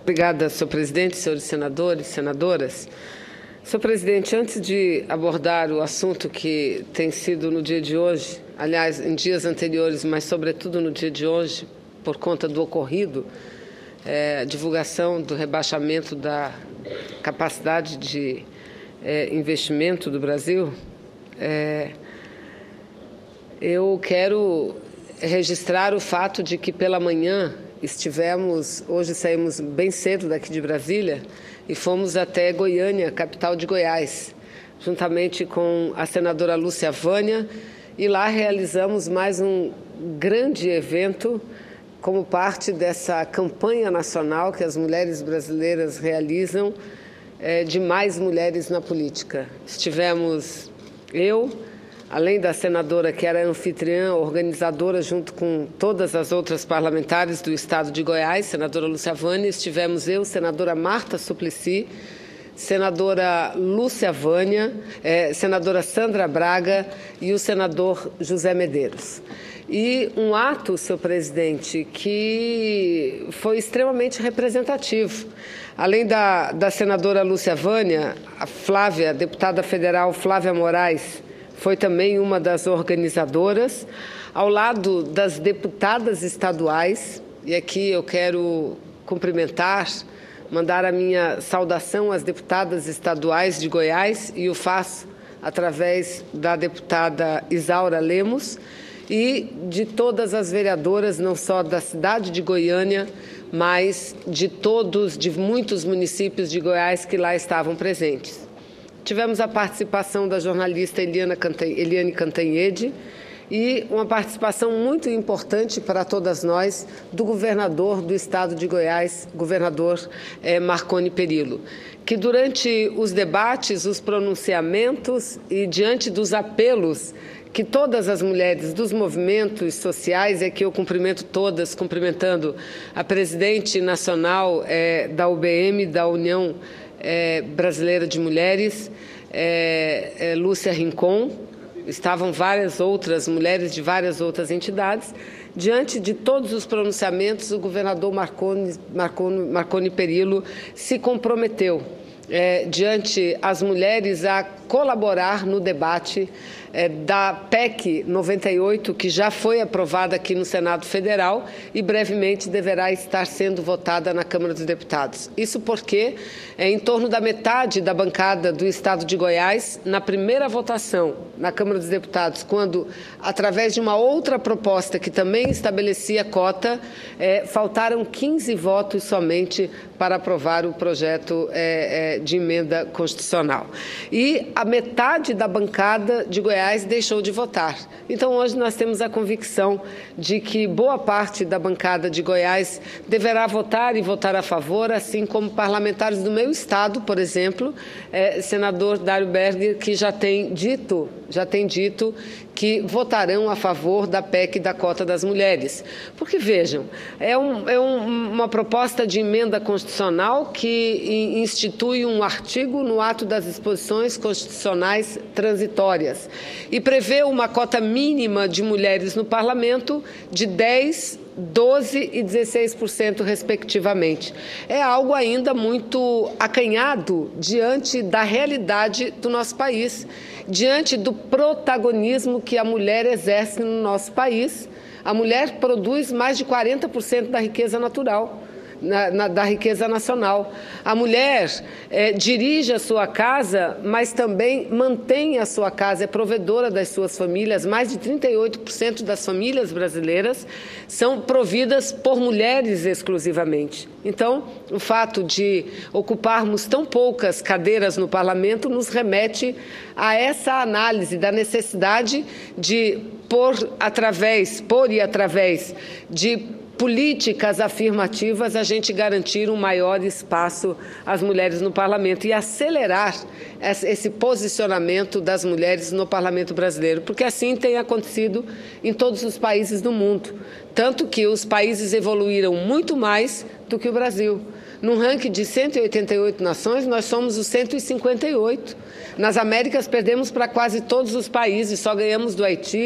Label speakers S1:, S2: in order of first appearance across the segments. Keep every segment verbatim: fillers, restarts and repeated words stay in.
S1: Obrigada, senhor presidente, senhores senadores e senadoras. Senhor presidente, antes de abordar o assunto que tem sido no dia de hoje, aliás, em dias anteriores, mas sobretudo no dia de hoje, por conta do ocorrido, é, divulgação do rebaixamento da capacidade de é, investimento do Brasil, é, eu quero registrar o fato de que pela manhã estivemos, hoje saímos bem cedo daqui de Brasília e fomos até Goiânia, capital de Goiás, juntamente com a senadora Lúcia Vânia, e lá realizamos mais um grande evento como parte dessa campanha nacional que as mulheres brasileiras realizam é, de mais mulheres na política. Estivemos eu, além da senadora que era anfitriã, organizadora, junto com todas as outras parlamentares do estado de Goiás, senadora Lúcia Vânia, estivemos eu, senadora Marta Suplicy, senadora Lúcia Vânia, eh, senadora Sandra Braga e o senador José Medeiros. E um ato, senhor presidente, que foi extremamente representativo. Além da, da senadora Lúcia Vânia, a Flávia, a deputada federal Flávia Moraes, foi também uma das organizadoras, ao lado das deputadas estaduais, e aqui eu quero cumprimentar, mandar a minha saudação às deputadas estaduais de Goiás, e o faço através da deputada Isaura Lemos, e de todas as vereadoras, não só da cidade de Goiânia, mas de todos, de muitos municípios de Goiás que lá estavam presentes. Tivemos a participação da jornalista Eliana Cantan... Eliane Cantanhede e uma participação muito importante para todas nós do governador do estado de Goiás, governador eh, Marconi Perillo, que durante os debates, os pronunciamentos e diante dos apelos que todas as mulheres dos movimentos sociais, é que eu cumprimento todas, cumprimentando a presidente nacional eh, da U B M, da União É, brasileira de Mulheres, é, é, Lúcia Rincon, estavam várias outras mulheres de várias outras entidades. Diante de todos os pronunciamentos, o governador Marconi, Marconi, Marconi Perillo se comprometeu, é, diante as mulheres, a colaborar no debate é, da P E C noventa e oito, que já foi aprovada aqui no Senado Federal e brevemente deverá estar sendo votada na Câmara dos Deputados. Isso porque é em torno da metade da bancada do estado de Goiás, na primeira votação na Câmara dos Deputados, quando, através de uma outra proposta que também estabelecia cota, é, faltaram quinze votos somente para aprovar o projeto é, é, de emenda constitucional. E a metade da bancada de Goiás deixou de votar. Então, hoje nós temos a convicção de que boa parte da bancada de Goiás deverá votar e votar a favor, assim como parlamentares do meu estado, por exemplo, é, senador Dário Berger, que já tem dito, já tem dito que votarão a favor da P E C da cota das mulheres. Porque, vejam, é, um, é um, uma proposta de emenda constitucional que institui um artigo no ato das disposições constitucionais transitórias e prevê uma cota mínima de mulheres no parlamento de dez por cento, doze e dezesseis por cento, respectivamente. É algo ainda muito acanhado diante da realidade do nosso país, diante do protagonismo que a mulher exerce no nosso país. A mulher produz mais de quarenta por cento da riqueza natural. Na, na, da riqueza nacional. A mulher é, dirige a sua casa, mas também mantém a sua casa, é provedora das suas famílias. Mais de trinta e oito por cento das famílias brasileiras são providas por mulheres exclusivamente. Então, o fato de ocuparmos tão poucas cadeiras no parlamento nos remete a essa análise da necessidade de, por, através, por e através de políticas afirmativas, a gente garantir um maior espaço às mulheres no parlamento e acelerar esse posicionamento das mulheres no parlamento brasileiro, porque assim tem acontecido em todos os países do mundo, tanto que os países evoluíram muito mais do que o Brasil. Num ranking de cento e oitenta e oito nações, nós somos o cento e cinquenta e oito. Nas Américas, perdemos para quase todos os países, só ganhamos do Haiti,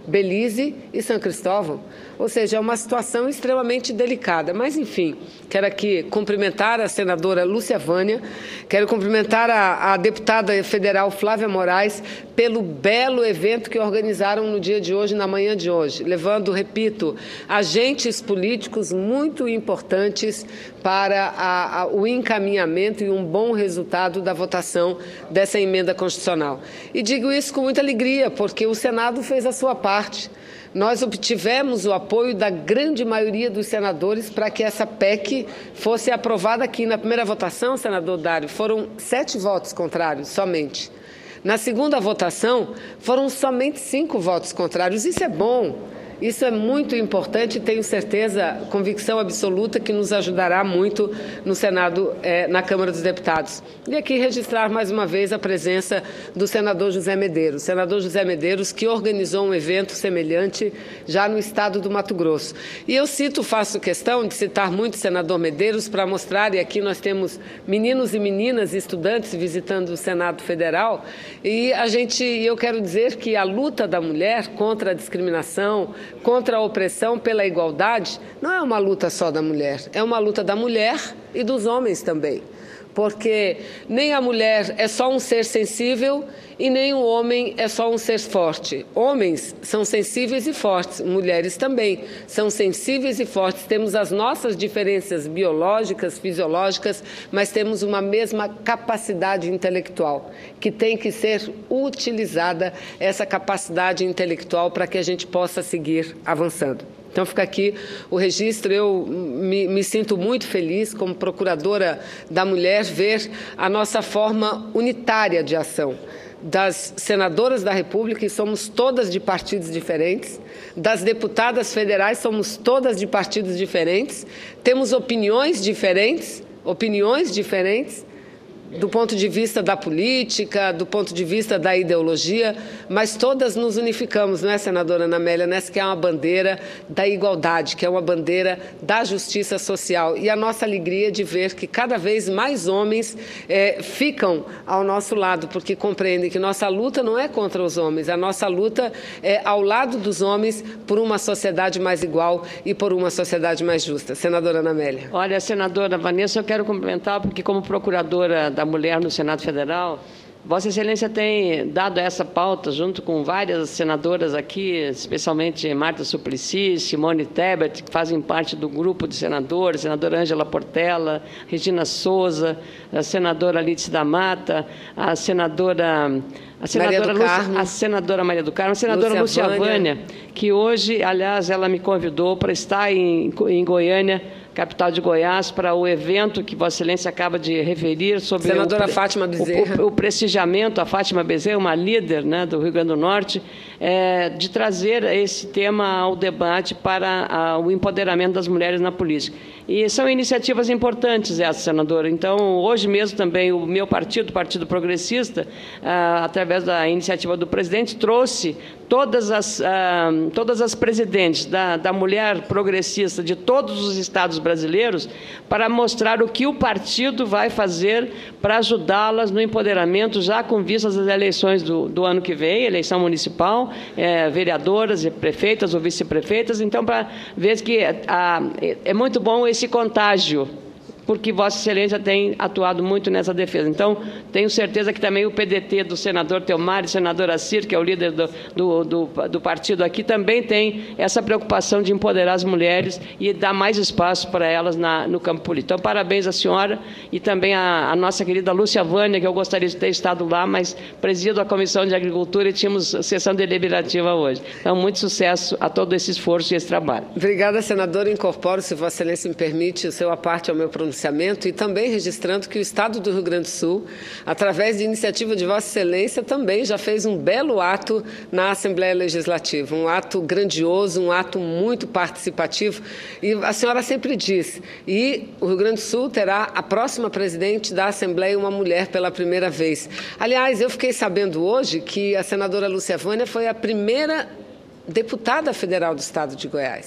S1: Belize e São Cristóvão. Ou seja, é uma situação extremamente delicada. Mas, enfim, quero aqui cumprimentar a senadora Lúcia Vânia, quero cumprimentar a, a deputada federal Flávia Moraes pelo belo evento que organizaram no dia de hoje, na manhã de hoje, levando, repito, agentes políticos muito importantes para a, a, o encaminhamento e um bom resultado da votação dessa emenda constitucional. E digo isso com muita alegria, porque o Senado fez a sua parte. Nós obtivemos o apoio da grande maioria dos senadores para que essa P E C fosse aprovada aqui. Na primeira votação, senador Dário, foram sete votos contrários somente. Na segunda votação, foram somente cinco votos contrários. Isso é bom. Isso é muito importante e tenho certeza, convicção absoluta, que nos ajudará muito no Senado, eh, na Câmara dos Deputados. E aqui registrar mais uma vez a presença do senador José Medeiros. O senador José Medeiros, que organizou um evento semelhante já no estado do Mato Grosso. E eu cito, faço questão de citar muito o senador Medeiros para mostrar, e aqui nós temos meninos e meninas, estudantes visitando o Senado Federal, e a gente, eu quero dizer que a luta da mulher contra a discriminação, contra a opressão pela igualdade, não é uma luta só da mulher, é uma luta da mulher e dos homens também. Porque nem a mulher é só um ser sensível e nem o homem é só um ser forte. Homens são sensíveis e fortes, mulheres também são sensíveis e fortes. Temos as nossas diferenças biológicas, fisiológicas, mas temos uma mesma capacidade intelectual, que tem que ser utilizada, essa capacidade intelectual, para que a gente possa seguir avançando. Então, fica aqui o registro. Eu me, me sinto muito feliz, como procuradora da mulher, ver a nossa forma unitária de ação das senadoras da República, e somos todas de partidos diferentes, das deputadas federais, somos todas de partidos diferentes, temos opiniões diferentes, opiniões diferentes, do ponto de vista da política, do ponto de vista da ideologia, mas todas nos unificamos, não é, senadora Ana Amélia, nessa que é uma bandeira da igualdade, que é uma bandeira da justiça social. E a nossa alegria de ver que cada vez mais homens é, ficam ao nosso lado, porque compreendem que nossa luta não é contra os homens, a nossa luta é ao lado dos homens por uma sociedade mais igual e por uma sociedade mais justa. Senadora Ana Amélia.
S2: Olha, senadora Vanessa, eu quero cumprimentar, porque como procuradora da mulher no Senado Federal, Vossa Excelência tem dado essa pauta junto com várias senadoras aqui, especialmente Marta Suplicy, Simone Tebet, que fazem parte do grupo de senadores, a senadora Ângela Portela, Regina Souza, a senadora Alice da Mata, a senadora... A senadora, Lúcia, a senadora Maria do Carmo, a senadora Lúcia, Lúcia Vânia, Vânia, que hoje, aliás, ela me convidou para estar em, em Goiânia, capital de Goiás, para o evento que Vossa Excelência acaba de referir sobre
S1: senadora
S2: o,
S1: Fátima Bezerra.
S2: O, o, o prestigiamento, a Fátima Bezerra, uma líder, né, do Rio Grande do Norte, é, de trazer esse tema ao debate para a, o empoderamento das mulheres na política. E são iniciativas importantes essas, senadora. Então, hoje mesmo também o meu partido, o Partido Progressista, ah, através da iniciativa do presidente, trouxe todas as, ah, todas as presidentes da, da mulher progressista de todos os estados brasileiros para mostrar o que o partido vai fazer para ajudá-las no empoderamento, já com vistas às eleições do, do ano que vem, eleição municipal, é, vereadoras, prefeitas ou vice-prefeitas. Então, para ver que ah, é muito bom esse contágio, porque Vossa Excelência tem atuado muito nessa defesa. Então, tenho certeza que também o P D T do senador Teomar e senadora Cir, que é o líder do, do, do, do partido aqui, também tem essa preocupação de empoderar as mulheres e dar mais espaço para elas na, no campo político. Então, parabéns à senhora e também à, à nossa querida Lúcia Vânia, que eu gostaria de ter estado lá, mas presido a Comissão de Agricultura e tínhamos sessão deliberativa hoje. Então, muito sucesso a todo esse esforço e esse trabalho.
S1: Obrigada, senadora. Incorporo, se Vossa Excelência me permite, o seu a parte ao meu pronunciamento, e também registrando que o Estado do Rio Grande do Sul, através de iniciativa de Vossa Excelência, também já fez um belo ato na Assembleia Legislativa, um ato grandioso, um ato muito participativo, e a senhora sempre diz, e o Rio Grande do Sul terá a próxima presidente da Assembleia uma mulher pela primeira vez. Aliás, eu fiquei sabendo hoje que a senadora Lúcia Vânia foi a primeira deputada federal do Estado de Goiás.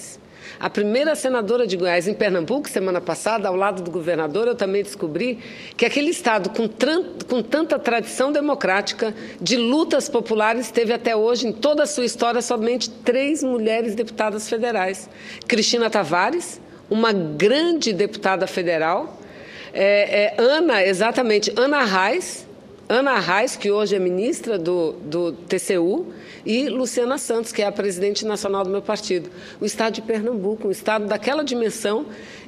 S1: A primeira senadora de Goiás em Pernambuco, semana passada, ao lado do governador, eu também descobri que aquele estado com, com tanta tradição democrática, de lutas populares, teve até hoje, em toda a sua história, somente três mulheres deputadas federais. Cristina Tavares, uma grande deputada federal, é, é, Ana, exatamente, Ana Reis, Ana Reis, que hoje é ministra do, do T C U, e Luciana Santos, que é a presidente nacional do meu partido. O estado de Pernambuco, um estado daquela dimensão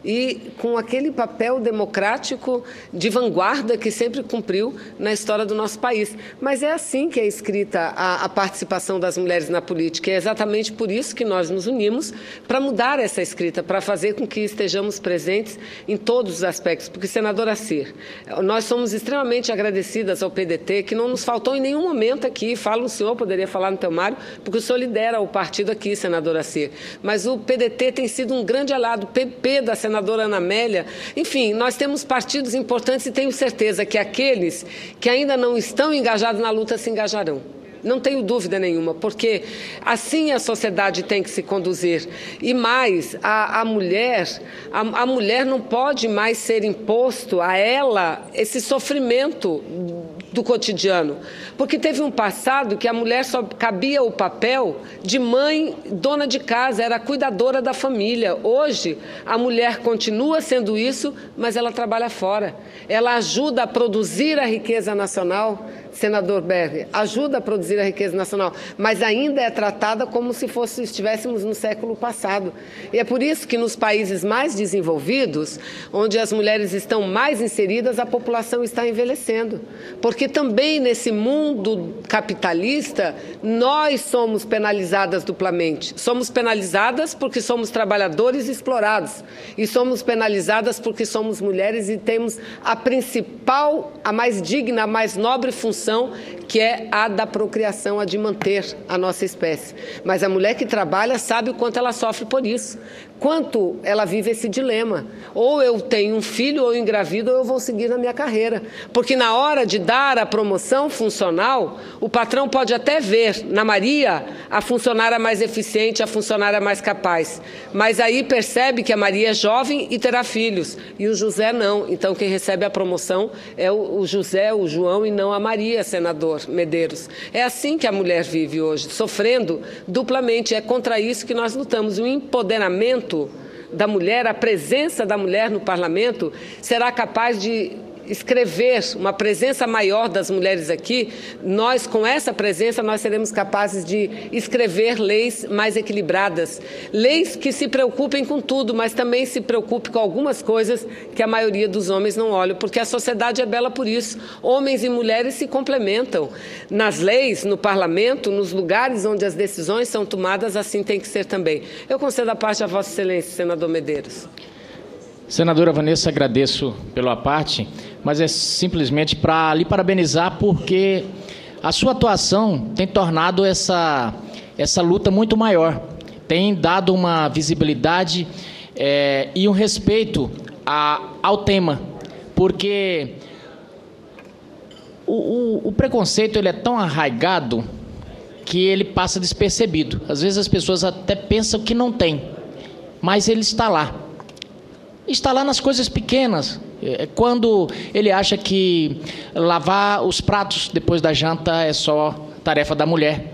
S1: e com aquele papel democrático de vanguarda que sempre cumpriu na história do nosso país. Mas é assim que é escrita a, a participação das mulheres na política. E é exatamente por isso que nós nos unimos para mudar essa escrita, para fazer com que estejamos presentes em todos os aspectos. Porque, senadora Cir, nós somos extremamente agradecidas ao P D T, que não nos faltou em nenhum momento aqui. Fala o senhor, poderia falar no teu Mário, porque o senhor lidera o partido aqui, senadora Cir. Mas o P D T tem sido um grande aliado, o P P da senadora Ana Amélia. Enfim, nós temos partidos importantes e tenho certeza que aqueles que ainda não estão engajados na luta se engajarão. Não tenho dúvida nenhuma, porque assim a sociedade tem que se conduzir. E mais, a, a mulher, a, a mulher não pode mais ser imposto a ela esse sofrimento do cotidiano. Porque teve um passado que a mulher só cabia o papel de mãe, dona de casa, era cuidadora da família. Hoje, a mulher continua sendo isso, mas ela trabalha fora. Ela ajuda a produzir a riqueza nacional, senador Berger, ajuda a produzir a riqueza nacional, mas ainda é tratada como se fosse, estivéssemos no século passado. E é por isso que nos países mais desenvolvidos, onde as mulheres estão mais inseridas, a população está envelhecendo. Porque também nesse mundo capitalista, nós somos penalizadas duplamente. Somos penalizadas porque somos trabalhadores explorados e somos penalizadas porque somos mulheres e temos a principal, a mais digna, a mais nobre função, que é a da procriação, a de manter a nossa espécie. Mas a mulher que trabalha sabe o quanto ela sofre por isso, quanto ela vive esse dilema. Ou eu tenho um filho, ou engravido, ou eu vou seguir na minha carreira. Porque na hora de dar a promoção funcional, o patrão pode até ver na Maria a funcionária mais eficiente, a funcionária mais capaz. Mas aí percebe que a Maria é jovem e terá filhos, e o José não. Então quem recebe a promoção é o José, o João, e não a Maria, senador Medeiros. É assim que a mulher vive hoje, sofrendo duplamente. É contra isso que nós lutamos. O empoderamento da mulher, a presença da mulher no parlamento, será capaz de escrever uma presença maior das mulheres aqui. Nós, com essa presença, nós seremos capazes de escrever leis mais equilibradas, leis que se preocupem com tudo, mas também se preocupem com algumas coisas que a maioria dos homens não olham, porque a sociedade é bela por isso. Homens e mulheres se complementam. Nas leis, no parlamento, nos lugares onde as decisões são tomadas, assim tem que ser também. Eu concedo a parte a Vossa Excelência, senador Medeiros.
S3: Senadora Vanessa, agradeço pela parte, mas é simplesmente para lhe parabenizar, porque a sua atuação tem tornado essa, essa luta muito maior, tem dado uma visibilidade é, e um respeito a, ao tema, porque o, o, o preconceito ele é tão arraigado que ele passa despercebido. Às vezes as pessoas até pensam que não tem, mas ele está lá. Está lá nas coisas pequenas, quando ele acha que lavar os pratos depois da janta é só tarefa da mulher,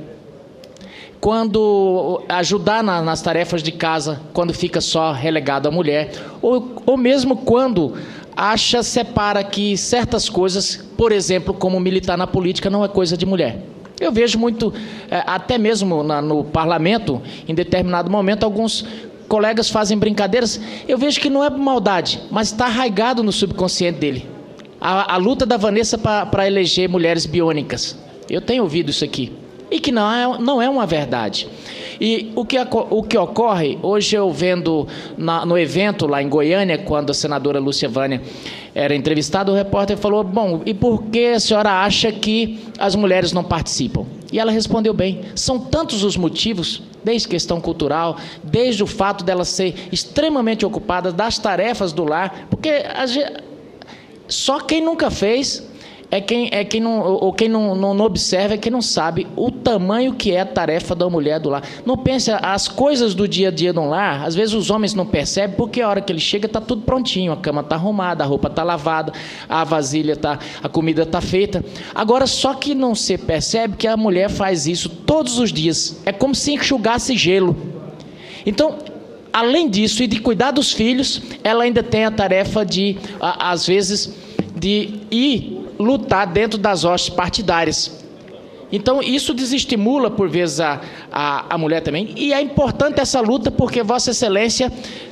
S3: quando ajudar na, nas tarefas de casa, quando fica só relegado à mulher, ou, ou mesmo quando acha, separa que certas coisas, por exemplo, como militar na política, não é coisa de mulher. Eu vejo muito, até mesmo na, no parlamento, em determinado momento, alguns colegas fazem brincadeiras, eu vejo que não é maldade, mas está arraigado no subconsciente dele. A, a luta da Vanessa para eleger mulheres biônicas. Eu tenho ouvido isso aqui. E que não é, não é uma verdade. E o que, o que ocorre, hoje eu vendo na, no evento lá em Goiânia, quando a senadora Lúcia Vânia era entrevistada, o repórter falou, bom, e por que a senhora acha que as mulheres não participam? E ela respondeu bem, são tantos os motivos, desde questão cultural, desde o fato dela ser extremamente ocupada das tarefas do lar, porque a gente, só quem nunca fez é quem, é quem, não, ou quem não, não, não observa, é quem não sabe o tamanho que é a tarefa da mulher do lar. Não pense, as coisas do dia a dia do lar, às vezes os homens não percebem, porque a hora que ele chega está tudo prontinho, a cama está arrumada, a roupa está lavada, a vasilha está, a comida está feita. Agora, só que não se percebe que a mulher faz isso todos os dias. É como se enxugasse gelo. Então, além disso e de cuidar dos filhos, ela ainda tem a tarefa de, às vezes, de ir lutar dentro das hostes partidárias. Então, isso desestimula, por vezes, a, a, a mulher também. E é importante essa luta porque Vossa Excelência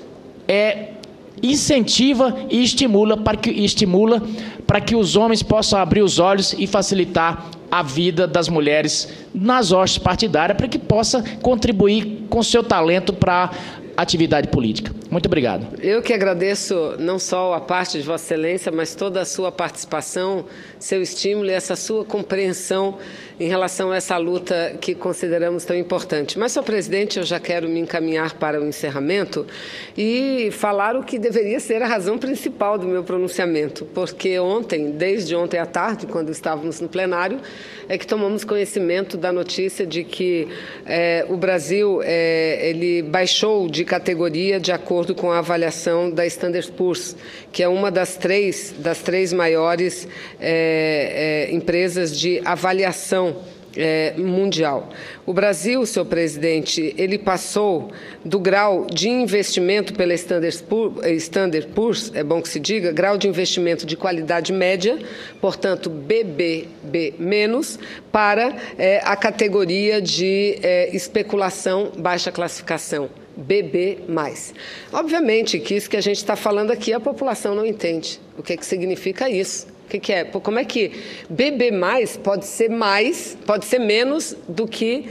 S3: é, incentiva e estimula para, que, estimula para que os homens possam abrir os olhos e facilitar a vida das mulheres nas hostes partidárias, para que possa contribuir com seu talento para a atividade política. Muito obrigado.
S1: Eu que agradeço não só a parte de Vossa Excelência, mas toda a sua participação, seu estímulo e essa sua compreensão em relação a essa luta que consideramos tão importante. Mas, senhor presidente, eu já quero me encaminhar para o encerramento e falar o que deveria ser a razão principal do meu pronunciamento, porque ontem, desde ontem à tarde, quando estávamos no plenário, é que tomamos conhecimento da notícia de que é, o Brasil é, ele baixou de categoria de acordo com a avaliação da Standard and Poor's, que é uma das três, das três maiores é, é, empresas de avaliação É, mundial. O Brasil, senhor presidente, ele passou do grau de investimento pela Standard and Poor's, é bom que se diga, grau de investimento de qualidade média, portanto, B B B menos, para é, a categoria de é, especulação baixa classificação, B B mais. Obviamente que isso que a gente está falando aqui, a população não entende. O que, que significa isso? O que, que é? Como é que B B mais pode ser mais, pode ser menos do que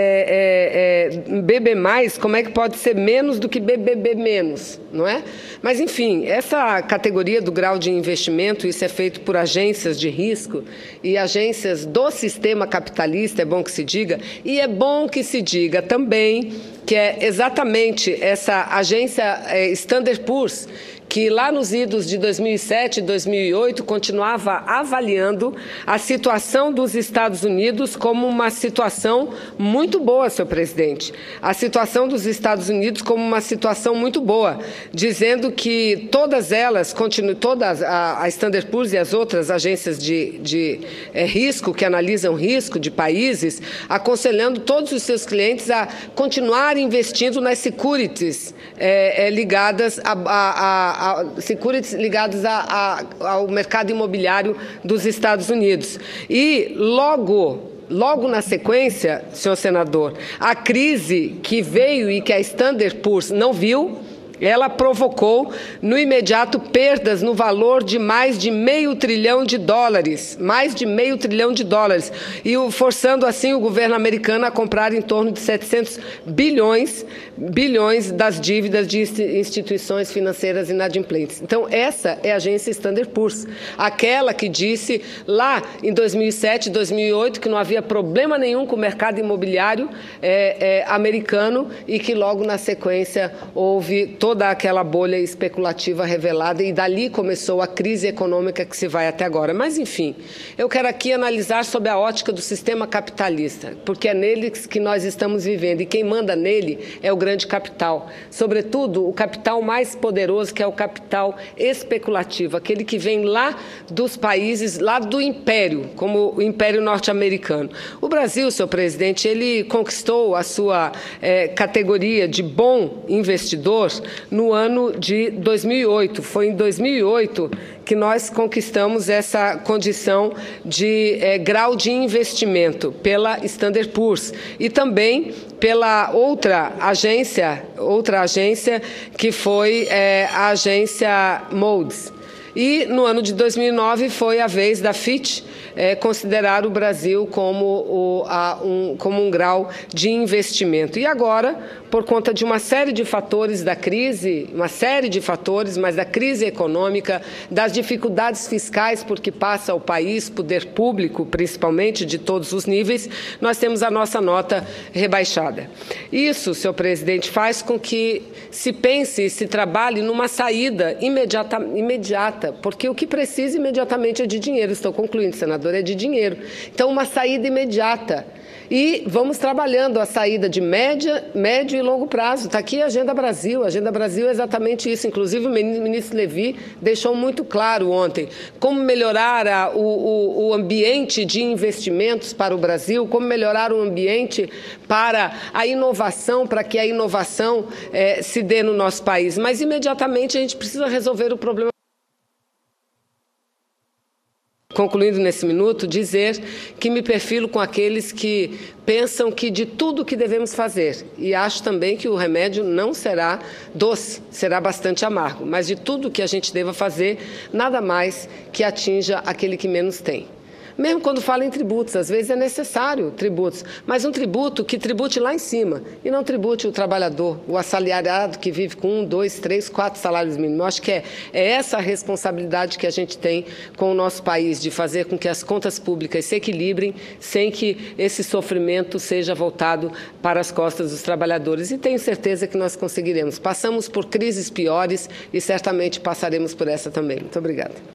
S1: é, é, é, B B mais, como é que pode ser menos do que B B B menos, não é? Mas, enfim, essa categoria do grau de investimento, isso é feito por agências de risco e agências do sistema capitalista, é bom que se diga, e é bom que se diga também que é exatamente essa agência é, Standard and Poor's, que lá nos idos de dois mil e sete e dois mil e oito continuava avaliando a situação dos Estados Unidos como uma situação muito boa, senhor presidente. A situação dos Estados Unidos como uma situação muito boa, dizendo que todas elas, continuam, todas a, a Standard and Poor's e as outras agências de, de é, risco, que analisam risco de países, aconselhando todos os seus clientes a continuar investindo nas securities é, é, ligadas a, a, a A, securities ligados a, a, ao mercado imobiliário dos Estados Unidos. E logo, logo na sequência, senhor senador, a crise que veio e que a Standard and Poor's não viu, ela provocou, no imediato, perdas no valor de mais de meio trilhão de dólares, mais de meio trilhão de dólares, e forçando assim o governo americano a comprar em torno de setecentos bilhões, bilhões das dívidas de instituições financeiras inadimplentes. Então, essa é a agência Standard and Poor's, aquela que disse lá em dois mil e sete, dois mil e oito, que não havia problema nenhum com o mercado imobiliário é, é, americano e que logo na sequência houve toda aquela bolha especulativa revelada e dali começou a crise econômica que se vai até agora. Mas, enfim, eu quero aqui analisar sob a ótica do sistema capitalista, porque é nele que nós estamos vivendo e quem manda nele é o grande capital. Sobretudo, o capital mais poderoso, que é o capital especulativo, aquele que vem lá dos países, lá do império, como o Império Norte-Americano. O Brasil, senhor presidente, ele conquistou a sua é, categoria de bom investidor no ano de dois mil e oito. Foi em dois mil e oito que nós conquistamos essa condição de é, grau de investimento pela Standard and Poor's e também pela outra agência, outra agência que foi é, a agência Moody's. E no ano de dois mil e nove foi a vez da Fitch é, considerar o Brasil como, o, a, um, como um grau de investimento. E agora, por conta de uma série de fatores da crise, uma série de fatores, mas da crise econômica, das dificuldades fiscais por que passa o país, poder público, principalmente, de todos os níveis, nós temos a nossa nota rebaixada. Isso, senhor presidente, faz com que se pense e se trabalhe numa saída imediata, imediata imediata, porque o que precisa imediatamente é de dinheiro. Estou concluindo, senador, é de dinheiro. Então, uma saída imediata. E vamos trabalhando a saída de média, médio e longo prazo. Está aqui a Agenda Brasil. A Agenda Brasil é exatamente isso. Inclusive, o ministro Levi deixou muito claro ontem como melhorar a, o, o, o ambiente de investimentos para o Brasil, como melhorar o ambiente para a inovação, para que a inovação eh, se dê no nosso país. Mas, imediatamente, a gente precisa resolver o problema. Concluindo nesse minuto, dizer que me perfilo com aqueles que pensam que de tudo que devemos fazer, e acho também que o remédio não será doce, será bastante amargo, mas de tudo que a gente deva fazer, nada mais que atinja aquele que menos tem. Mesmo quando fala em tributos, às vezes é necessário tributos, mas um tributo que tribute lá em cima e não tribute o trabalhador, o assalariado que vive com um, dois, três, quatro salários mínimos. Eu acho que é, é essa a responsabilidade que a gente tem com o nosso país, de fazer com que as contas públicas se equilibrem sem que esse sofrimento seja voltado para as costas dos trabalhadores. E tenho certeza que nós conseguiremos. Passamos por crises piores e certamente passaremos por essa também. Muito obrigada.